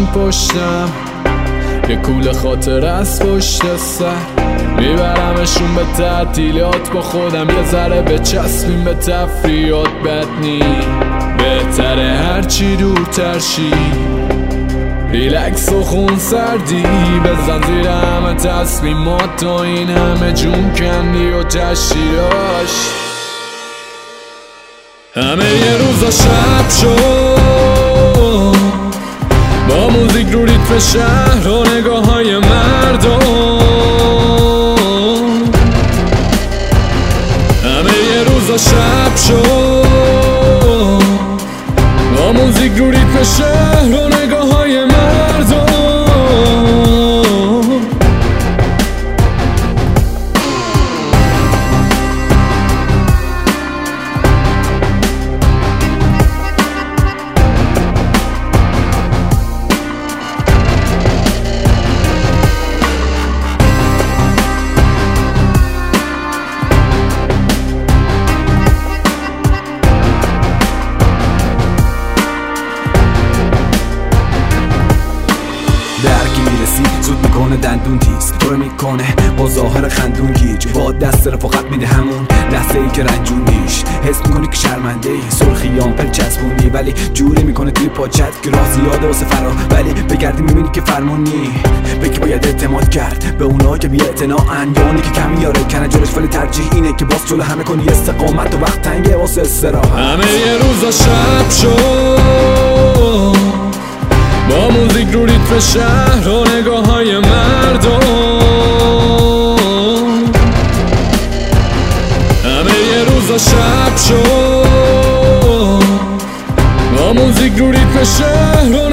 پشتم، یه کوله خاطر از پشت سر، میبرمشون به تعطیلات با خودم، یه ذره بچسبیم به تفریحات. بد نی بهتره هرچی دورتر شی، ریلکس و خون سردی بزن زیر همه تصمیمات، تا این همه جون کندی و تشیراش. همه یه روزا شب شد با موزیک رو ریتم شهر و نگاه های مردم، همه یه روزا شب شد با موزیک رو ریتم شهر و نگاه های مردم. درکی میرسی زود میکنه دندون تیز، تو رو میکنه با ظاهر خندون گیج، با دست رفاقت میده همون لحظه ای که رنجونیش، حس میکنی که شرمنده ای، سرخیان پر چسبونی، ولی جوری میکنه توی پاچت که راه زیاده واسه فرار، ولی بگردی میبینی که فرمونی، بگی باید اعتماد کرد به اونا که بی اعتناعن، یا اونی که کمی یاره کنه جلوش، ولی ترجیح اینه که باز جلو همه کنی استقامت و وقت تنگه واسه استراحت. همه یه روزا شب شد با موزیک رو ریتم شهر و نگاه های مردم، همه یه روزا شب شد با موزیک رو ریتم شهر و